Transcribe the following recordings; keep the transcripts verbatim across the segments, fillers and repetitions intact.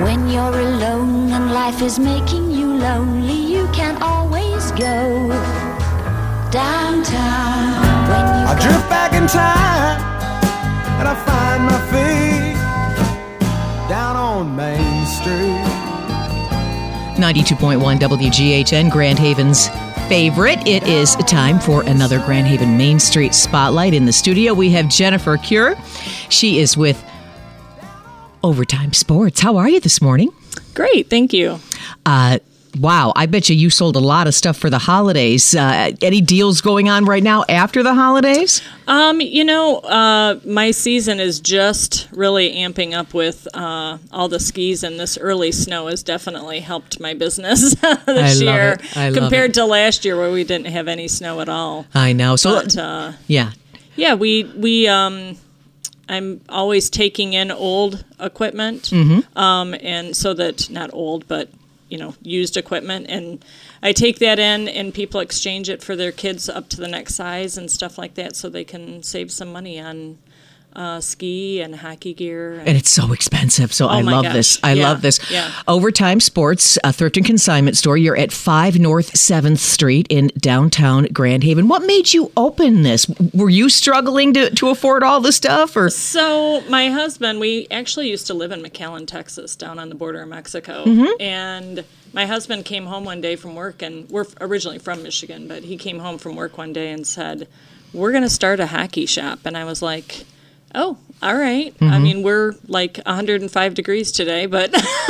When you're alone and life is making you lonely, you can always go downtown. When you I drift back in time and I find my feet down on Main Street. ninety-two point one W G H N, Grand Haven's favorite. It is time for another Grand Haven Main Street Spotlight. In the studio, we have Jennifer Cure. She is with Overtime Sports. How are you this morning? Great, thank you. Uh, wow, I bet you you sold a lot of stuff for the holidays. Uh, any deals going on right now after the holidays? Um, you know, uh, my season is just really amping up with uh, all the skis, and this early snow has definitely helped my business this I love year it. I love compared it. to last year where we didn't have any snow at all. I know. So, But, uh, yeah. yeah, we we um, I'm always taking in old equipment, Mm-hmm. um, and so that not old, but you know, used equipment, and I take that in, and people exchange it for their kids up to the next size and stuff like that, so they can save some money on uh, ski and hockey gear. And, And it's so expensive, so I my love gosh. this. I Yeah, love this. yeah. Overtime Sports, a thrift and consignment store. You're at five North seventh Street in downtown Grand Haven. What made you open this? Were you struggling to, to afford all the stuff? Or So my husband, we actually used to live in McAllen, Texas, down on the border of Mexico. Mm-hmm. And my husband came home one day from work, and we're originally from Michigan, but he came home from work one day and said, "We're going to start a hockey shop." And I was like, "Oh, all right." Mm-hmm. I mean, we're like one hundred five degrees today, but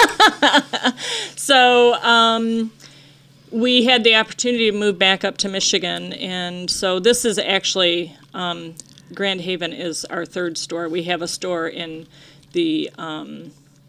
so um, we had the opportunity to move back up to Michigan. And so this is actually, um, Grand Haven is our third store. We have a store in the um,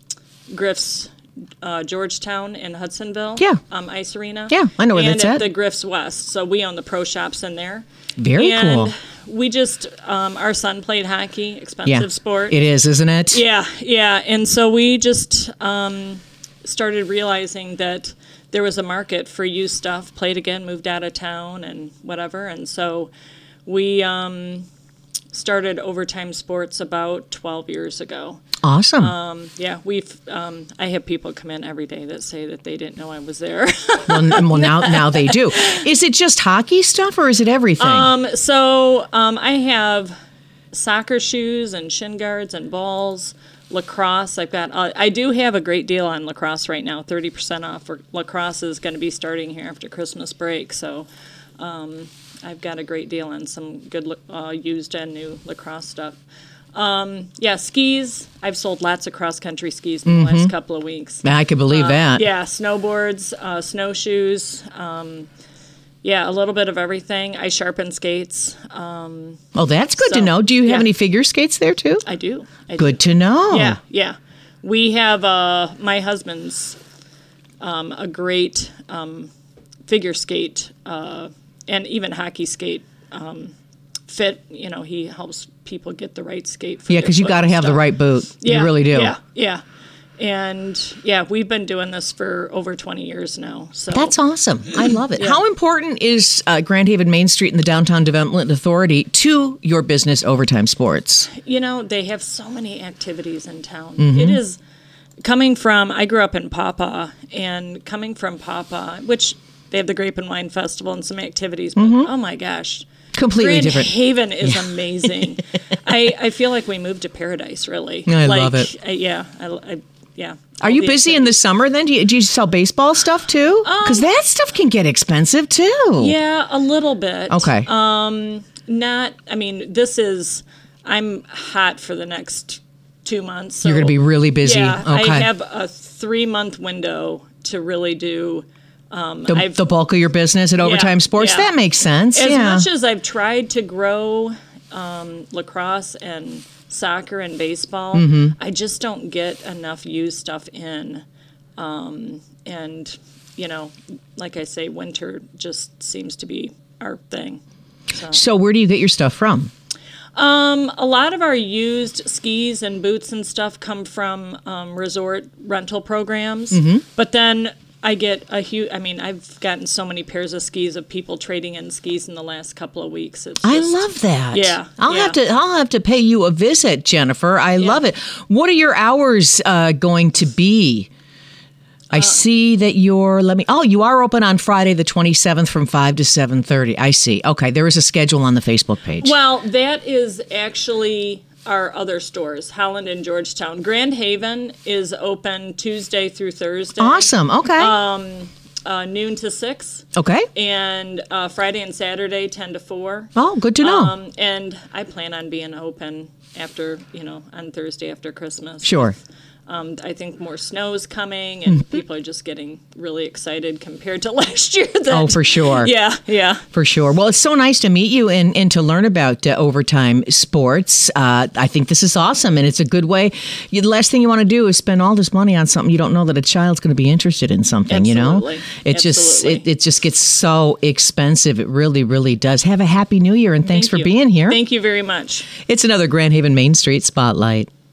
Griff's uh, Georgetown in Hudsonville. Yeah. Um, Ice Arena. Yeah, I know where and that's at. the Griff's West. So we own the pro shops in there. Very and cool. We just, um, our son played hockey, expensive Yeah, sport. it is, isn't it? Yeah, yeah. And so we just um, started realizing that there was a market for used stuff, played again, moved out of town and whatever. And so we um, started Overtime Sports about twelve years ago. Awesome. Um, yeah, we've. Um, I have people come in every day that say that they didn't know I was there. well, n- well, now now they do. Is it just hockey stuff, or is it everything? Um, so um, I have soccer shoes and shin guards and balls, lacrosse. I've got. Uh, I do have a great deal on lacrosse right now. Thirty percent off. For lacrosse is going to be starting here after Christmas break. So um, I've got a great deal on some good uh, used and new lacrosse stuff. Um, yeah, skis. I've sold lots of cross country skis in the Mm-hmm. last couple of weeks. I can believe Uh, that. Yeah, snowboards, uh, snowshoes. Um, yeah, a little bit of everything. I sharpen skates. Um, Oh, that's good to So, know. Do you have yeah. any figure skates there too? I do. I Good do. to know. Yeah, yeah. We have uh, my husband's um, a great um, figure skate uh, and even hockey skate um, fit. You know, he helps people get the right skate. For Yeah, their because you foot got to and have the stuff. right boot. Yeah, You really do. Yeah, yeah. And yeah, we've been doing this for over twenty years now. So That's awesome. I love it. Yeah. How important is uh, Grand Haven Main Street and the Downtown Development Authority to your business, Overtime Sports? You know, they have so many activities in town. Mm-hmm. It is coming from, I grew up in Pawpaw, and coming from Pawpaw, which they have the Grape and Wine Festival and some activities, but oh my gosh. Completely Grand different. Haven is amazing. I, I feel like we moved to paradise, really. I like, love it. I, yeah, I, I, yeah. Are you busy in the summer then? Do you, do you sell baseball stuff too? Because that stuff can get expensive too. Yeah, a little bit. Okay. Um, not, I mean, this is, I'm hot for the next two months. So You're going to be really busy. Yeah, Okay. I have a three month window to really do. Um, the, I've, the bulk of your business at Overtime Sports? yeah. That makes sense. as yeah. much as I've tried to grow um, lacrosse and soccer and baseball, Mm-hmm. I just don't get enough used stuff in. Um, and, you know, like I say, winter just seems to be our thing. So. so where do you get your stuff from? Um, a lot of our used skis and boots and stuff come from um, resort rental programs. Mm-hmm. But then I get a huge, I mean, I've gotten so many pairs of skis of people trading in skis in the last couple of weeks. It's I just- love that. Yeah, I'll yeah. have to. I'll have to pay you a visit, Jennifer. I love it. What are your hours uh, going to be I see that you're, let me, oh, you are open on Friday the twenty-seventh from five to seven thirty. I see. Okay, there is a schedule on the Facebook page. Well, that is actually our other stores, Holland and Georgetown. Grand Haven is open Tuesday through Thursday. Awesome, okay. Um, uh, noon to six. Okay. And uh, Friday and Saturday, ten to four. Oh, good to know. Um, and I plan on being open after, you know, on Thursday after Christmas. Sure. Um, I think more snow is coming, and mm-hmm. people are just getting really excited compared to last year. That, oh, for sure. Yeah, yeah. For sure. Well, it's so nice to meet you and, and to learn about uh, Overtime Sports. Uh, I think this is awesome, and it's a good way. You, the last thing you want to do is spend all this money on something you don't know that a child's going to be interested in something, Absolutely. you know? It Absolutely. just it, it just gets so expensive. It really, really does. Have a happy new year, and thanks Thank for you. being here. Thank you very much. It's another Grand Haven Main Street Spotlight.